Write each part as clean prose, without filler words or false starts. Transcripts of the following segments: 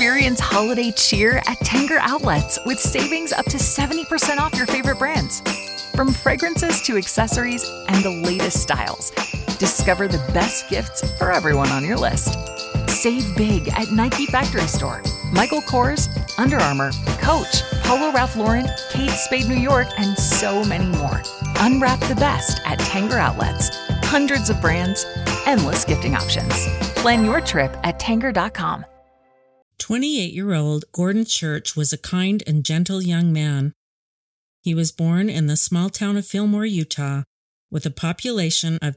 Experience holiday cheer at Tanger Outlets with savings up to 70% off your favorite brands. From fragrances to accessories and the latest styles, discover the best gifts for everyone on your list. Save big at Nike Factory Store, Michael Kors, Under Armour, Coach, Polo Ralph Lauren, Kate Spade New York, and so many more. Unwrap the best at Tanger Outlets. Hundreds of brands, endless gifting options. Plan your trip at Tanger.com. 28-year-old Gordon Church was a kind and gentle young man. He was born in the small town of Fillmore, Utah, with a population of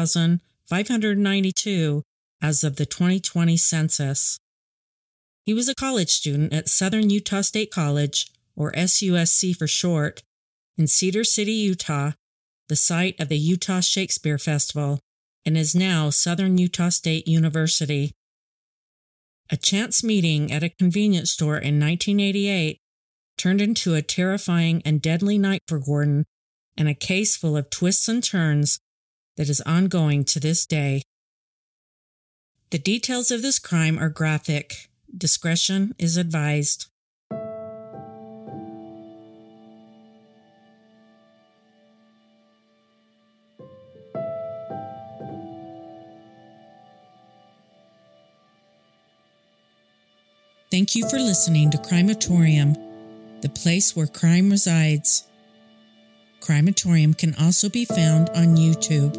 2,592 as of the 2020 census. He was a college student at Southern Utah State College, or SUSC for short, in Cedar City, Utah, the site of the Utah Shakespeare Festival, and is now Southern Utah State University. A chance meeting at a convenience store in 1988 turned into a terrifying and deadly night for Gordon and a case full of twists and turns that is ongoing to this day. The details of this crime are graphic. Discretion is advised. Thank you for listening to Crimeatorium, the place where crime resides. Crimeatorium can also be found on YouTube.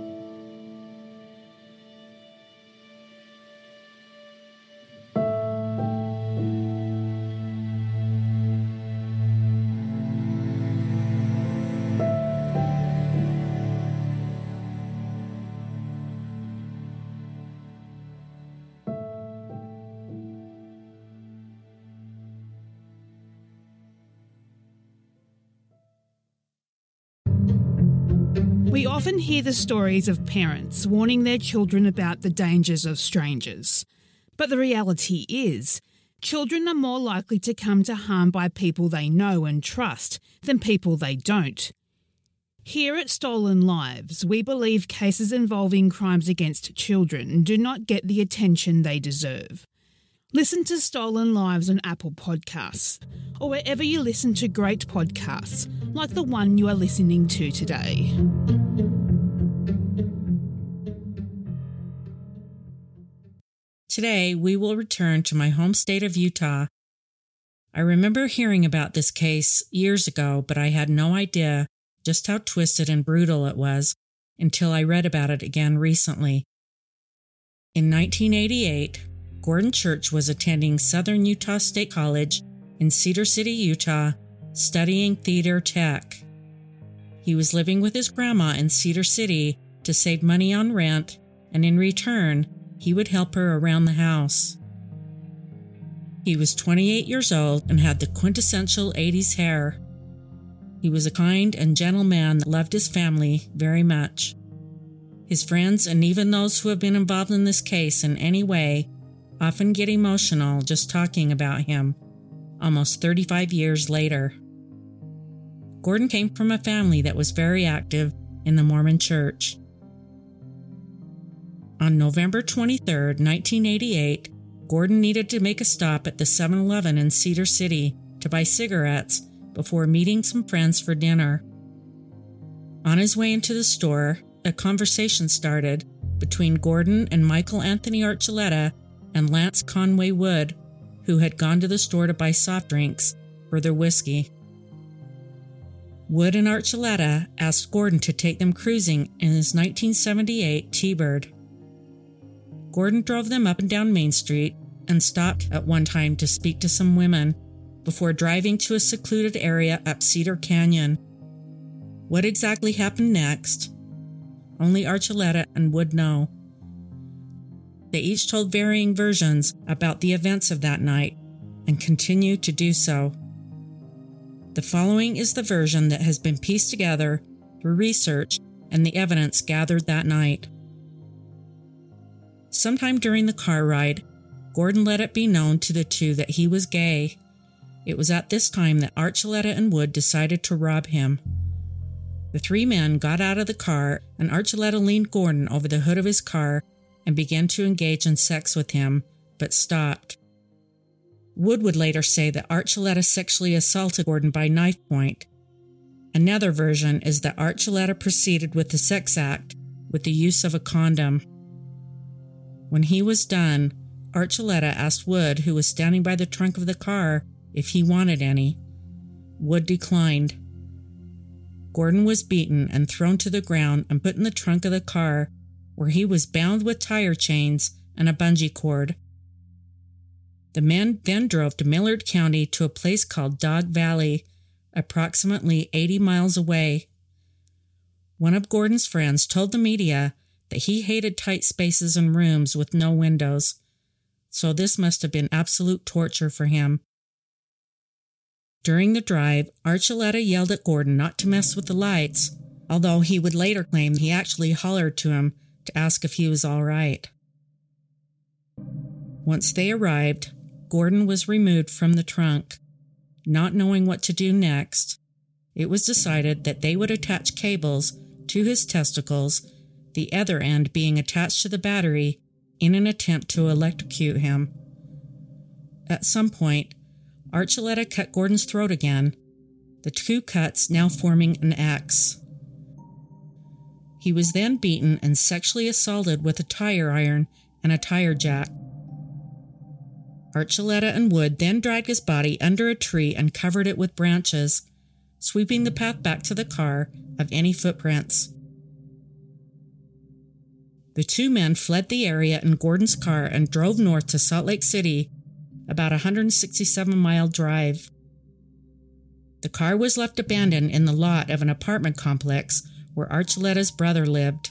We often hear the stories of parents warning their children about the dangers of strangers. But the reality is, children are more likely to come to harm by people they know and trust than people they don't. Here at Stolen Lives, we believe cases involving crimes against children do not get the attention they deserve. Listen to Stolen Lives on Apple Podcasts, or wherever you listen to great podcasts, like the one you are listening to today. Today, we will return to my home state of Utah. I remember hearing about this case years ago, but I had no idea just how twisted and brutal it was until I read about it again recently. In 1988, Gordon Church was attending Southern Utah State College in Cedar City, Utah, studying theater tech. He was living with his grandma in Cedar City to save money on rent, and in return, he would help her around the house. He was 28 years old and had the quintessential 80s hair. He was a kind and gentle man that loved his family very much. His friends, and even those who have been involved in this case in any way, often get emotional just talking about him, almost 35 years later. Gordon came from a family that was very active in the Mormon Church. On November 23, 1988, Gordon needed to make a stop at the 7-Eleven in Cedar City to buy cigarettes before meeting some friends for dinner. On his way into the store, a conversation started between Gordon and Michael Anthony Archuleta and Lance Conway Wood, who had gone to the store to buy soft drinks for their whiskey. Wood and Archuleta asked Gordon to take them cruising in his 1978 T-Bird. Gordon drove them up and down Main Street and stopped at one time to speak to some women before driving to a secluded area up Cedar Canyon. What exactly happened next? Only Archuleta and Wood know. They each told varying versions about the events of that night and continue to do so. The following is the version that has been pieced together through research and the evidence gathered that night. Sometime during the car ride, Gordon let it be known to the two that he was gay. It was at this time that Archuleta and Wood decided to rob him. The three men got out of the car, and Archuleta leaned Gordon over the hood of his car and began to engage in sex with him, but stopped. Wood would later say that Archuleta sexually assaulted Gordon by knife point. Another version is that Archuleta proceeded with the sex act with the use of a condom. When he was done, Archuleta asked Wood, who was standing by the trunk of the car, if he wanted any. Wood declined. Gordon was beaten and thrown to the ground and put in the trunk of the car, where he was bound with tire chains and a bungee cord. The men then drove to Millard County to a place called Dog Valley, approximately 80 miles away. One of Gordon's friends told the media that he hated tight spaces and rooms with no windows, so this must have been absolute torture for him. During the drive, Archuleta yelled at Gordon not to mess with the lights, although he would later claim he actually hollered to him to ask if he was all right. Once they arrived, Gordon was removed from the trunk. Not knowing what to do next, it was decided that they would attach cables to his testicles, the other end being attached to the battery, in an attempt to electrocute him. At some point, Archuleta cut Gordon's throat again, the two cuts now forming an X. He was then beaten and sexually assaulted with a tire iron and a tire jack. Archuleta and Wood then dragged his body under a tree and covered it with branches, sweeping the path back to the car of any footprints. The two men fled the area in Gordon's car and drove north to Salt Lake City, about a 167-mile drive. The car was left abandoned in the lot of an apartment complex where Archuleta's brother lived.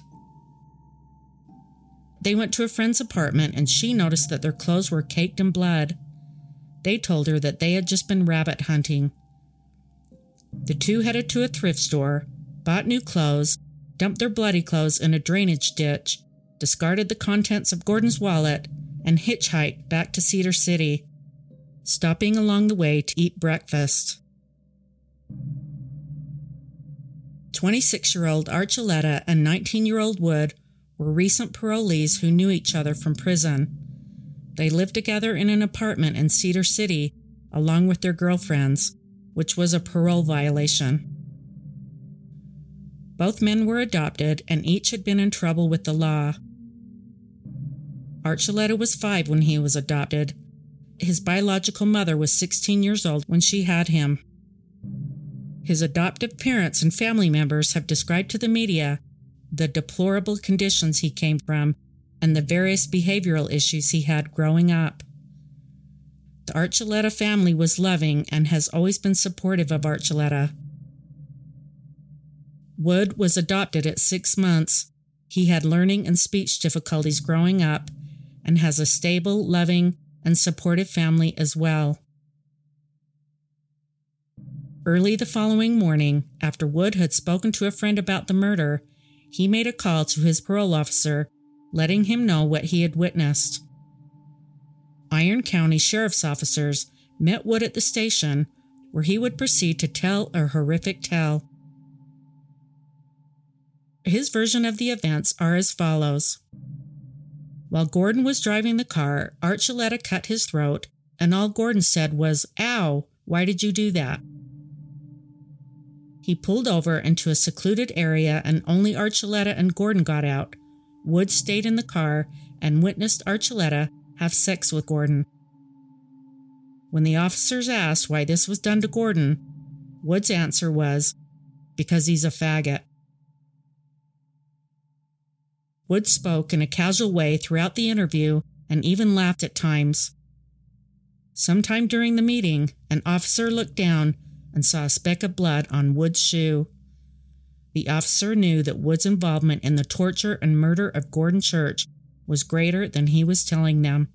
They went to a friend's apartment and she noticed that their clothes were caked in blood. They told her that they had just been rabbit hunting. The two headed to a thrift store, bought new clothes, dumped their bloody clothes in a drainage ditch, discarded the contents of Gordon's wallet, and hitchhiked back to Cedar City, stopping along the way to eat breakfast. 26-year-old Archuleta and 19-year-old Wood were recent parolees who knew each other from prison. They lived together in an apartment in Cedar City, along with their girlfriends, which was a parole violation. Both men were adopted, and each had been in trouble with the law. Archuleta was 5 when he was adopted. His biological mother was 16 years old when she had him. His adoptive parents and family members have described to the media the deplorable conditions he came from and the various behavioral issues he had growing up. The Archuleta family was loving and has always been supportive of Archuleta. Wood was adopted at 6 months. He had learning and speech difficulties growing up and has a stable, loving, and supportive family as well. Early the following morning, after Wood had spoken to a friend about the murder, he made a call to his parole officer, letting him know what he had witnessed. Iron County Sheriff's officers met Wood at the station, where he would proceed to tell a horrific tale. His version of the events are as follows. While Gordon was driving the car, Archuleta cut his throat, and all Gordon said was, "Ow, why did you do that?" He pulled over into a secluded area and only Archuleta and Gordon got out. Wood stayed in the car and witnessed Archuleta have sex with Gordon. When the officers asked why this was done to Gordon, Wood's answer was, "Because he's a faggot." Wood spoke in a casual way throughout the interview and even laughed at times. Sometime during the meeting, an officer looked down and saw a speck of blood on Wood's shoe. The officer knew that Wood's involvement in the torture and murder of Gordon Church was greater than he was telling them.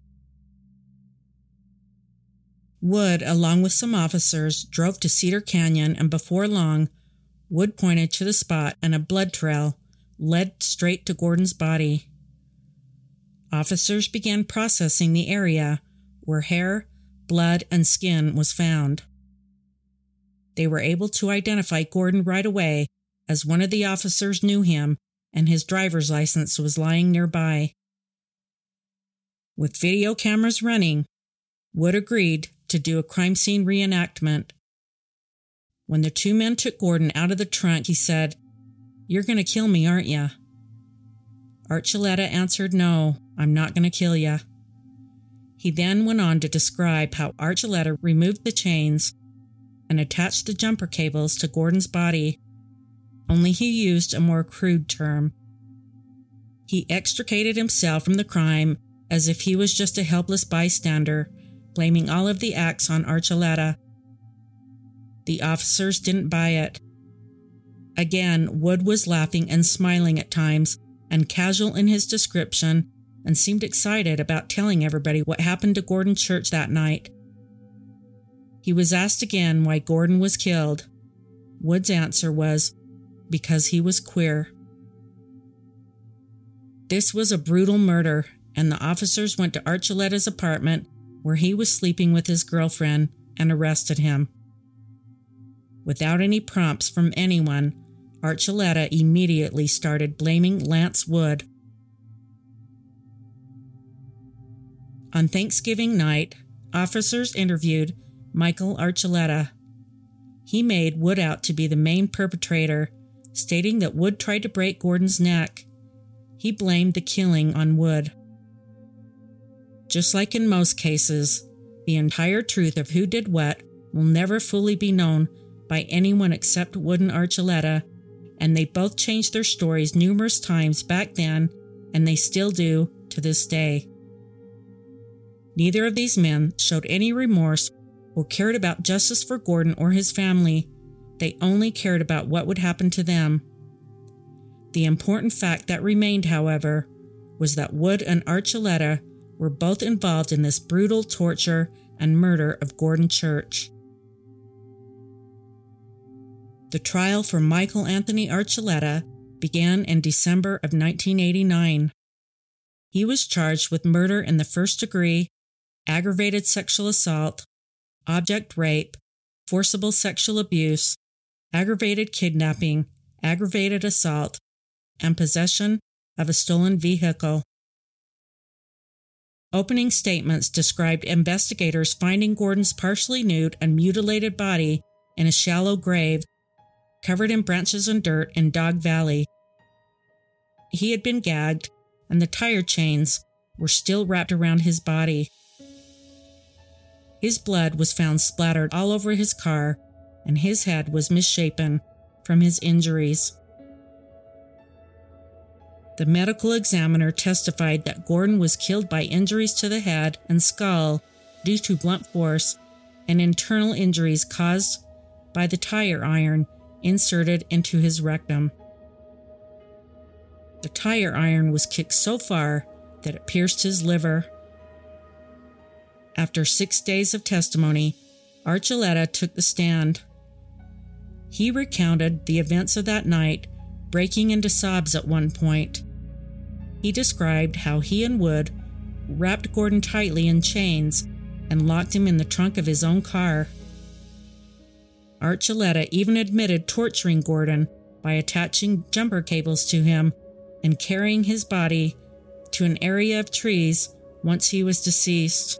Wood, along with some officers, drove to Cedar Canyon, and before long, Wood pointed to the spot and a blood trail led straight to Gordon's body. Officers began processing the area where hair, blood, and skin was found. They were able to identify Gordon right away, as one of the officers knew him and his driver's license was lying nearby. With video cameras running, Wood agreed to do a crime scene reenactment. When the two men took Gordon out of the trunk, he said, "You're going to kill me, aren't you?" Archuleta answered, "No, I'm not going to kill you." He then went on to describe how Archuleta removed the chains and attached the jumper cables to Gordon's body, only he used a more crude term. He extricated himself from the crime as if he was just a helpless bystander, blaming all of the acts on Archuleta. The officers didn't buy it. Again, Wood was laughing and smiling at times and casual in his description and seemed excited about telling everybody what happened to Gordon Church that night. He was asked again why Gordon was killed. Wood's answer was, because he was queer. This was a brutal murder, and the officers went to Archuleta's apartment where he was sleeping with his girlfriend and arrested him. Without any prompts from anyone, Archuleta immediately started blaming Lance Wood. On Thanksgiving night, officers interviewed Michael Archuleta. He made Wood out to be the main perpetrator, stating that Wood tried to break Gordon's neck. He blamed the killing on Wood. Just like in most cases, the entire truth of who did what will never fully be known by anyone except Wood and Archuleta, and they both changed their stories numerous times back then, and they still do to this day. Neither of these men showed any remorse or cared about justice for Gordon or his family. They only cared about what would happen to them. The important fact that remained, however, was that Wood and Archuleta were both involved in this brutal torture and murder of Gordon Church. The trial for Michael Anthony Archuleta began in December of 1989. He was charged with murder in the first degree, aggravated sexual assault, object rape, forcible sexual abuse, aggravated kidnapping, aggravated assault, and possession of a stolen vehicle. Opening statements described investigators finding Gordon's partially nude and mutilated body in a shallow grave covered in branches and dirt in Dog Valley. He had been gagged, and the tire chains were still wrapped around his body. His blood was found splattered all over his car, and his head was misshapen from his injuries. The medical examiner testified that Gordon was killed by injuries to the head and skull due to blunt force and internal injuries caused by the tire iron inserted into his rectum. The tire iron was kicked so far that it pierced his liver. After 6 days of testimony, Archuleta took the stand. He recounted the events of that night, breaking into sobs at one point. He described how he and Wood wrapped Gordon tightly in chains and locked him in the trunk of his own car. Archuleta even admitted torturing Gordon by attaching jumper cables to him and carrying his body to an area of trees once he was deceased.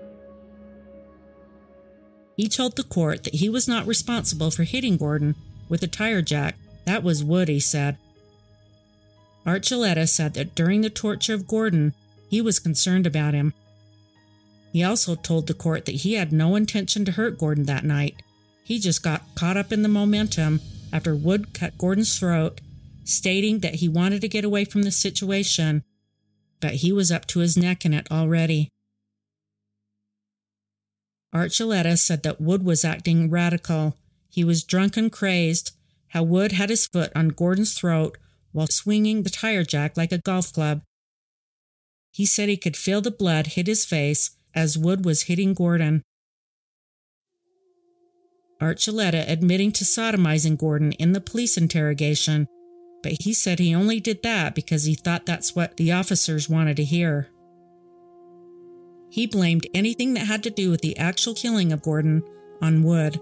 He told the court that he was not responsible for hitting Gordon with a tire jack. That was Wood, he said. Archuleta said that during the torture of Gordon, he was concerned about him. He also told the court that he had no intention to hurt Gordon that night. He just got caught up in the momentum after Wood cut Gordon's throat, stating that he wanted to get away from the situation, but he was up to his neck in it already. Archuleta said that Wood was acting radical. He was drunk and crazed, how Wood had his foot on Gordon's throat while swinging the tire jack like a golf club. He said he could feel the blood hit his face as Wood was hitting Gordon. Archuleta admitting to sodomizing Gordon in the police interrogation, but he said he only did that because he thought that's what the officers wanted to hear. He blamed anything that had to do with the actual killing of Gordon on Wood.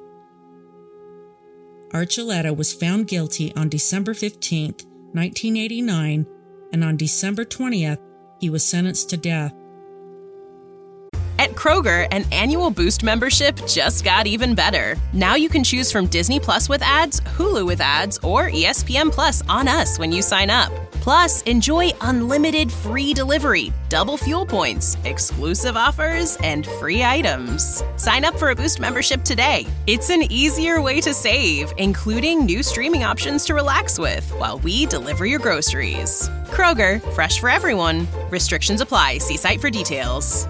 Archuleta was found guilty on December 15, 1989, and on December 20th, he was sentenced to death. At Kroger, an annual Boost membership just got even better. Now you can choose from Disney Plus with ads, Hulu with ads, or ESPN Plus on us when you sign up. Plus, enjoy unlimited free delivery, double fuel points, exclusive offers, and free items. Sign up for a Boost membership today. It's an easier way to save, including new streaming options to relax with while we deliver your groceries. Kroger, fresh for everyone. Restrictions apply. See site for details.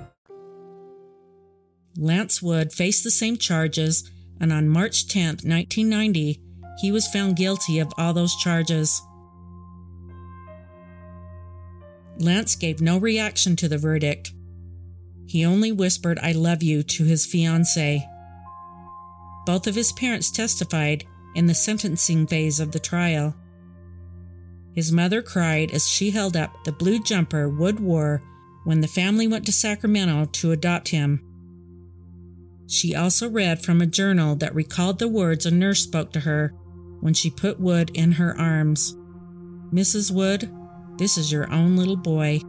Lance Wood faced the same charges, and on March 10, 1990, he was found guilty of all those charges. Lance gave no reaction to the verdict. He only whispered, "I love you," to his fiancée. Both of his parents testified in the sentencing phase of the trial. His mother cried as she held up the blue jumper Wood wore when the family went to Sacramento to adopt him. She also read from a journal that recalled the words a nurse spoke to her when she put Wood in her arms. "Mrs. Wood, this is your own little boy."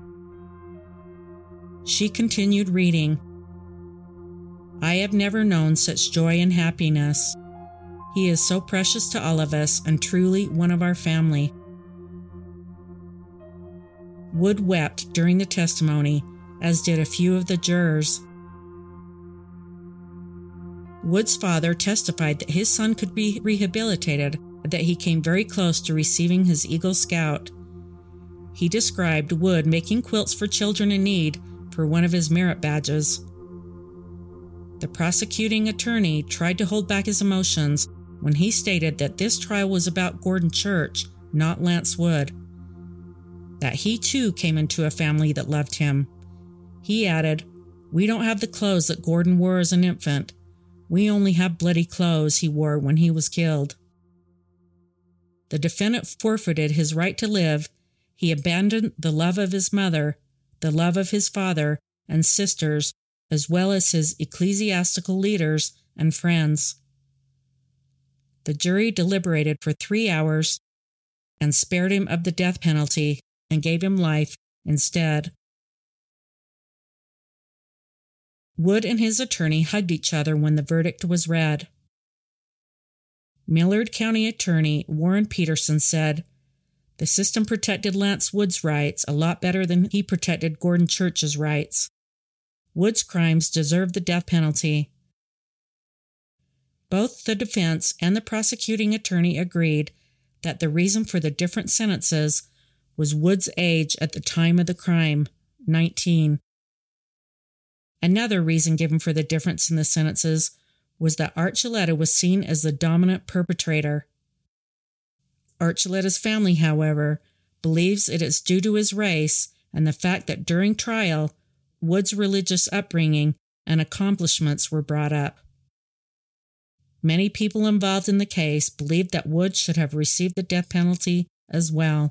She continued reading. "I have never known such joy and happiness. He is so precious to all of us and truly one of our family." Wood wept during the testimony, as did a few of the jurors. Wood's father testified that his son could be rehabilitated, and that he came very close to receiving his Eagle Scout. He described Wood making quilts for children in need for one of his merit badges. The prosecuting attorney tried to hold back his emotions when he stated that this trial was about Gordon Church, not Lance Wood. That he too came into a family that loved him. He added, "We don't have the clothes that Gordon wore as an infant. We only have bloody clothes he wore when he was killed." The defendant forfeited his right to live. He abandoned the love of his mother, the love of his father and sisters, as well as his ecclesiastical leaders and friends. The jury deliberated for 3 hours and spared him of the death penalty and gave him life instead. Wood and his attorney hugged each other when the verdict was read. Millard County Attorney Warren Peterson said, "The system protected Lance Wood's rights a lot better than he protected Gordon Church's rights. Wood's crimes deserved the death penalty." Both the defense and the prosecuting attorney agreed that the reason for the different sentences was Wood's age at the time of the crime, 19. Another reason given for the difference in the sentences was that Archuleta was seen as the dominant perpetrator. Archuleta's family, however, believes it is due to his race and the fact that during trial, Wood's religious upbringing and accomplishments were brought up. Many people involved in the case believed that Wood should have received the death penalty as well.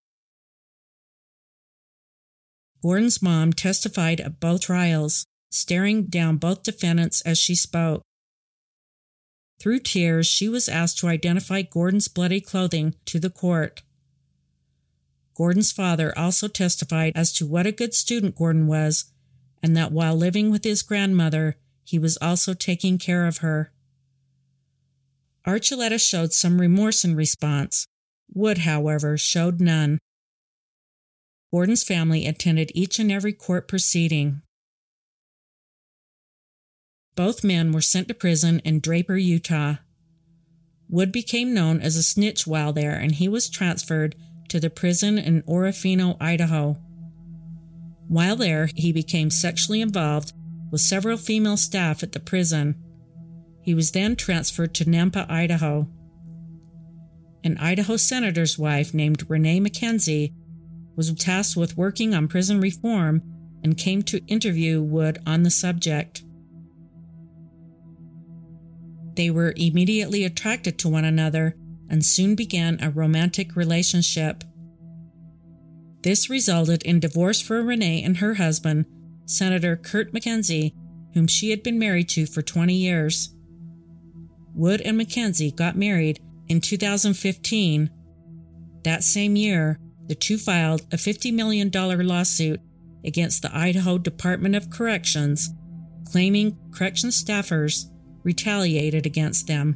Gordon's mom testified at both trials, staring down both defendants as she spoke. Through tears, she was asked to identify Gordon's bloody clothing to the court. Gordon's father also testified as to what a good student Gordon was, and that while living with his grandmother, he was also taking care of her. Archuleta showed some remorse in response. Wood, however, showed none. Gordon's family attended each and every court proceeding. Both men were sent to prison in Draper, Utah. Wood became known as a snitch while there, and he was transferred to the prison in Orofino, Idaho. While there, he became sexually involved with several female staff at the prison. He was then transferred to Nampa, Idaho. An Idaho senator's wife named Renee McKenzie was tasked with working on prison reform and came to interview Wood on the subject. They were immediately attracted to one another and soon began a romantic relationship. This resulted in divorce for Renee and her husband, Senator Kurt McKenzie, whom she had been married to for 20 years. Wood and McKenzie got married in 2015. That same year, the two filed a $50 million lawsuit against the Idaho Department of Corrections, claiming correction staffers retaliated against them.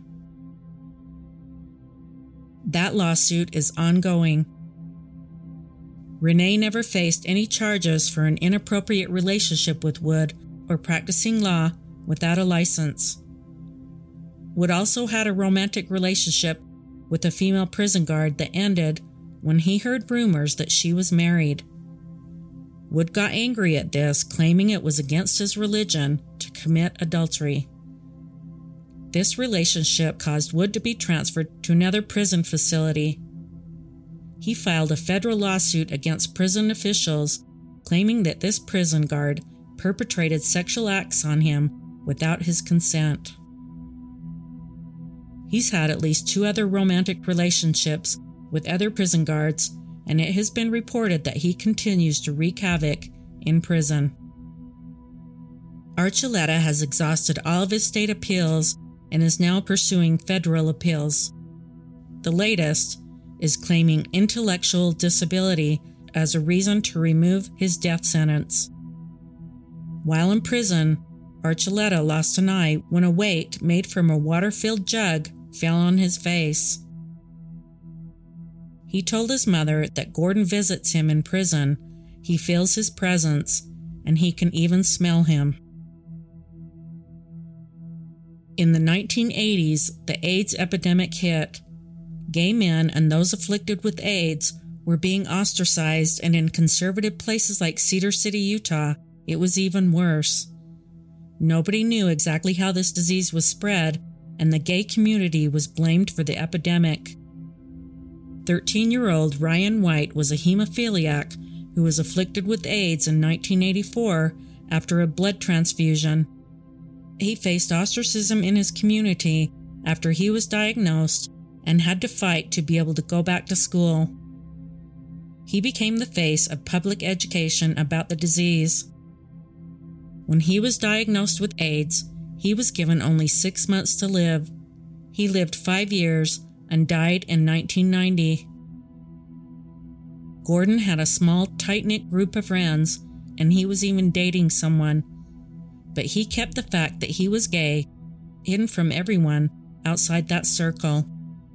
That lawsuit is ongoing. Renee never faced any charges for an inappropriate relationship with Wood or practicing law without a license. Wood also had a romantic relationship with a female prison guard that ended when he heard rumors that she was married. Wood got angry at this, claiming it was against his religion to commit adultery. This relationship caused Wood to be transferred to another prison facility. He filed a federal lawsuit against prison officials, claiming that this prison guard perpetrated sexual acts on him without his consent. He's had at least 2 other romantic relationships with other prison guards, and it has been reported that he continues to wreak havoc in prison. Archuleta has exhausted all of his state appeals and is now pursuing federal appeals. The latest is claiming intellectual disability as a reason to remove his death sentence. While in prison, Archuleta lost an eye when a weight made from a water-filled jug fell on his face. He told his mother that Gordon visits him in prison, he feels his presence, and he can even smell him. In the 1980s, the AIDS epidemic hit. Gay men and those afflicted with AIDS were being ostracized, and in conservative places like Cedar City, Utah, it was even worse. Nobody knew exactly how this disease was spread, and the gay community was blamed for the epidemic. 13-year-old Ryan White was a hemophiliac who was afflicted with AIDS in 1984 after a blood transfusion. He faced ostracism in his community after he was diagnosed and had to fight to be able to go back to school. He became the face of public education about the disease. When he was diagnosed with AIDS, he was given only 6 months to live. He lived 5 years and died in 1990. Gordon had a small, tight-knit group of friends, and he was even dating someone. But he kept the fact that he was gay hidden from everyone outside that circle.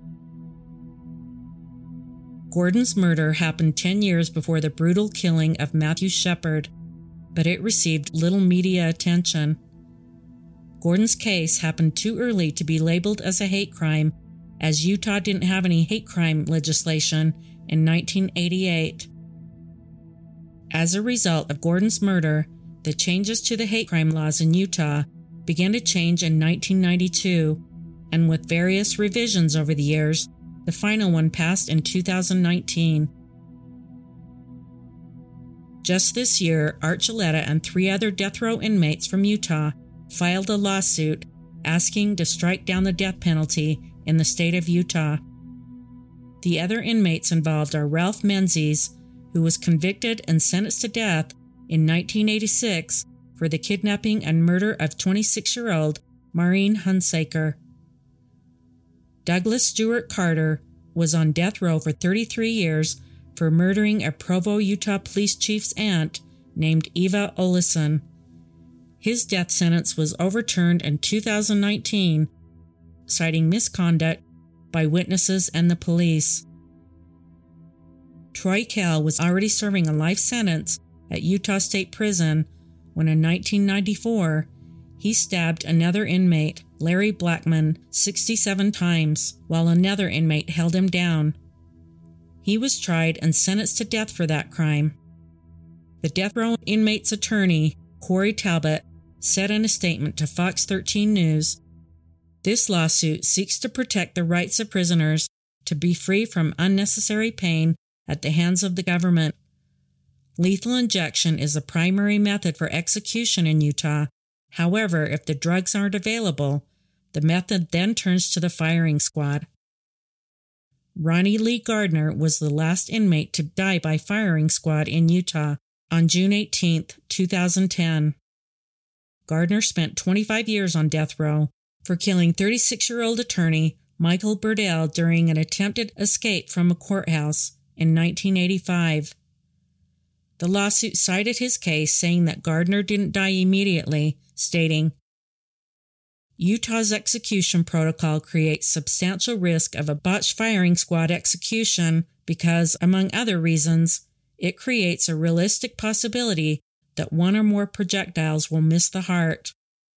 Gordon's murder happened 10 years before the brutal killing of Matthew Shepard, but it received little media attention. Gordon's case happened too early to be labeled as a hate crime, as Utah didn't have any hate crime legislation in 1988. As a result of Gordon's murder, the changes to the hate crime laws in Utah began to change in 1992, and with various revisions over the years, the final one passed in 2019. Just this year, Archuleta and 3 other death row inmates from Utah filed a lawsuit asking to strike down the death penalty in the state of Utah. The other inmates involved are Ralph Menzies, who was convicted and sentenced to death in 1986 for the kidnapping and murder of 26-year-old Maureen Hunsaker. Douglas Stewart Carter was on death row for 33 years for murdering a Provo, Utah police chief's aunt named Eva Olison. His death sentence was overturned in 2019, citing misconduct by witnesses and the police. Troy Kell was already serving a life sentence at Utah State Prison when in 1994, he stabbed another inmate, Larry Blackman, 67 times, while another inmate held him down. He was tried and sentenced to death for that crime. The death row inmate's attorney, Corey Talbot, said in a statement to Fox 13 News, "This lawsuit seeks to protect the rights of prisoners to be free from unnecessary pain at the hands of the government. Lethal injection is the primary method for execution in Utah. However, if the drugs aren't available, the method then turns to the firing squad." Ronnie Lee Gardner was the last inmate to die by firing squad in Utah on June 18, 2010. Gardner spent 25 years on death row for killing 36-year-old attorney Michael Burdell during an attempted escape from a courthouse in 1985. The lawsuit cited his case, saying that Gardner didn't die immediately, stating, Utah's execution protocol creates substantial risk of a botched firing squad execution because, among other reasons, it creates a realistic possibility that one or more projectiles will miss the heart.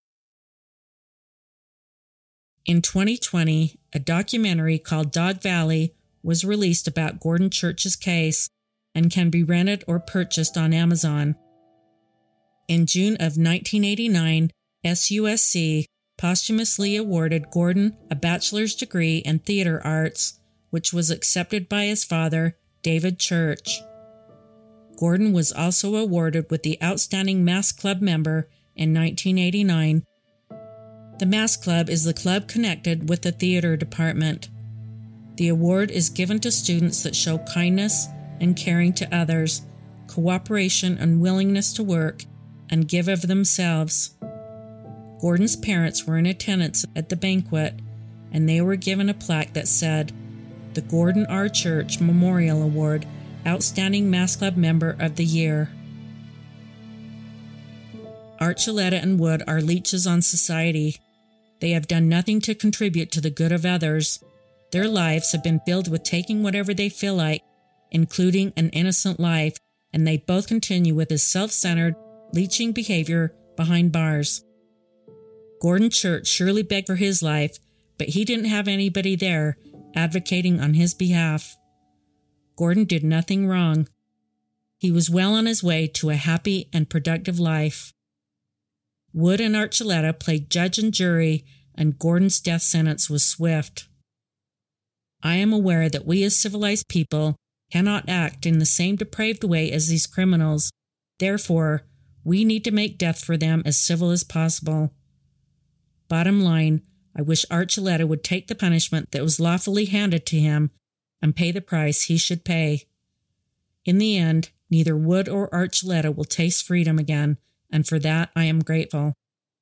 In 2020, a documentary called Dog Valley was released about Gordon Church's case and can be rented or purchased on Amazon. In June of 1989, SUSC posthumously awarded Gordon a bachelor's degree in theater arts, which was accepted by his father, David Church. Gordon was also awarded with the Outstanding Mass Club member in 1989. The Mass Club is the club connected with the theater department. The award is given to students that show kindness and caring to others, cooperation and willingness to work, and give of themselves. Gordon's parents were in attendance at the banquet, and they were given a plaque that said, "The Gordon R. Church Memorial Award, Outstanding Mass Club Member of the Year." Archuleta and Wood are leeches on society. They have done nothing to contribute to the good of others. Their lives have been filled with taking whatever they feel like, including an innocent life, and they both continue with his self-centered, leeching behavior behind bars. Gordon Church surely begged for his life, but he didn't have anybody there advocating on his behalf. Gordon did nothing wrong. He was well on his way to a happy and productive life. Wood and Archuleta played judge and jury, and Gordon's death sentence was swift. I am aware that we as civilized people cannot act in the same depraved way as these criminals. Therefore, we need to make death for them as civil as possible. Bottom line, I wish Archuleta would take the punishment that was lawfully handed to him and pay the price he should pay. In the end, neither Wood or Archuleta will taste freedom again, and for that I am grateful.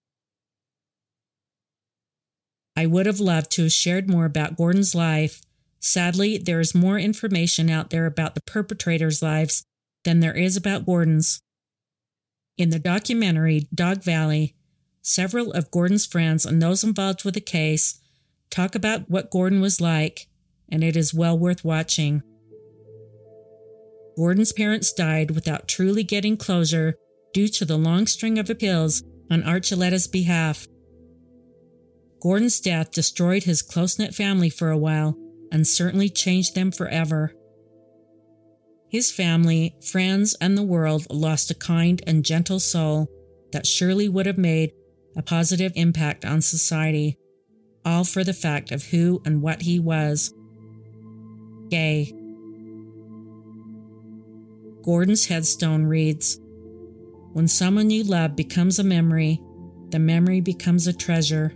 I would have loved to have shared more about Gordon's life. Sadly, there is more information out there about the perpetrators' lives than there is about Gordon's. In the documentary Dog Valley, several of Gordon's friends and those involved with the case talk about what Gordon was like, and it is well worth watching. Gordon's parents died without truly getting closure due to the long string of appeals on Archuleta's behalf. Gordon's death destroyed his close-knit family for a while and certainly changed them forever. His family, friends, and the world lost a kind and gentle soul that surely would have made a positive impact on society, all for the fact of who and what he was. Gay. Gordon's headstone reads, "When someone you love becomes a memory, the memory becomes a treasure."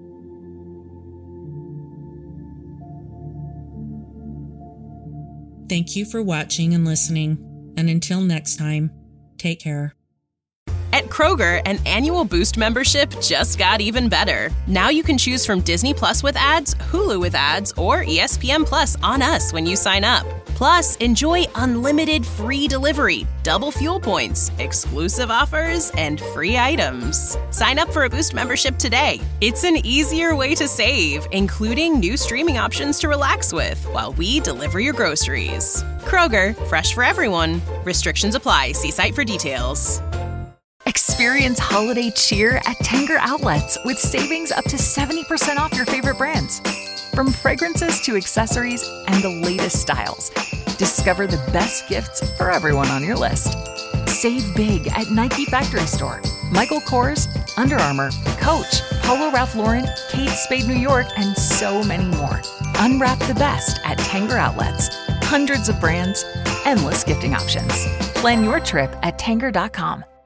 Thank you for watching and listening, and until next time, take care. At Kroger, an annual Boost membership just got even better. Now you can choose from Disney Plus with ads, Hulu with ads, or ESPN Plus on us when you sign up. Plus, enjoy unlimited free delivery, double fuel points, exclusive offers, and free items. Sign up for a Boost membership today. It's an easier way to save, including new streaming options to relax with while we deliver your groceries. Kroger, fresh for everyone. Restrictions apply. See site for details. Experience holiday cheer at Tanger Outlets with savings up to 70% off your favorite brands. From fragrances to accessories and the latest styles, discover the best gifts for everyone on your list. Save big at Nike Factory Store, Michael Kors, Under Armour, Coach, Polo Ralph Lauren, Kate Spade New York, and so many more. Unwrap the best at Tanger Outlets. Hundreds of brands, endless gifting options. Plan your trip at Tanger.com.